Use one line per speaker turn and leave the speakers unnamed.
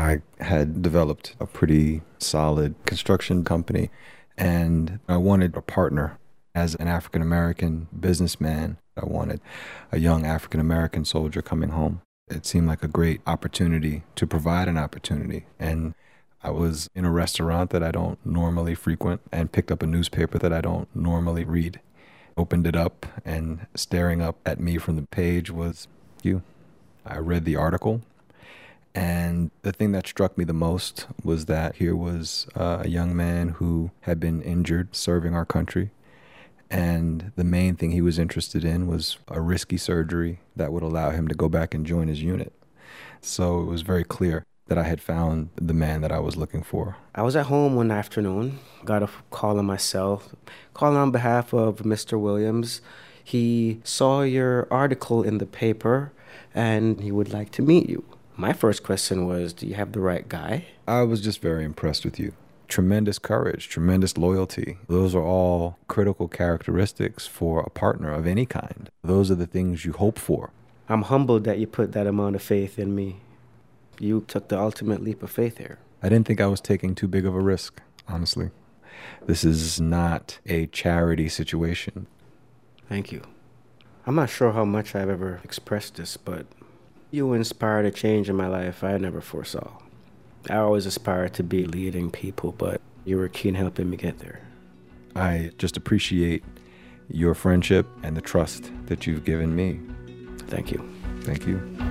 I had developed a pretty solid construction company, and I wanted a partner. As an African American businessman, I wanted a young African American soldier coming home. It seemed like a great opportunity to provide an opportunity. And I was in a restaurant that I don't normally frequent and picked up a newspaper that I don't normally read. Opened it up, and staring up at me from the page was you. I read the article, and the thing that struck me the most was that here was a young man who had been injured serving our country. And the main thing he was interested in was a risky surgery that would allow him to go back and join his unit. So it was very clear that I had found the man that I was looking for.
I was at home one afternoon, got a call on my cell, calling on behalf of Mr. Williams. He saw your article in the paper and he would like to meet you. My first question was, do you have the right guy?
I was just very impressed with you. Tremendous courage, tremendous loyalty. Those are all critical characteristics for a partner of any kind. Those are the things you hope for.
I'm humbled that you put that amount of faith in me. You took the ultimate leap of faith here.
I didn't think I was taking too big of a risk, honestly. This is not a charity situation.
Thank you. I'm not sure how much I've ever expressed this, but you inspired a change in my life I never foresaw. I always aspired to be leading people, but you were keen helping me get there.
I just appreciate your friendship and the trust that you've given me.
Thank you.
Thank you.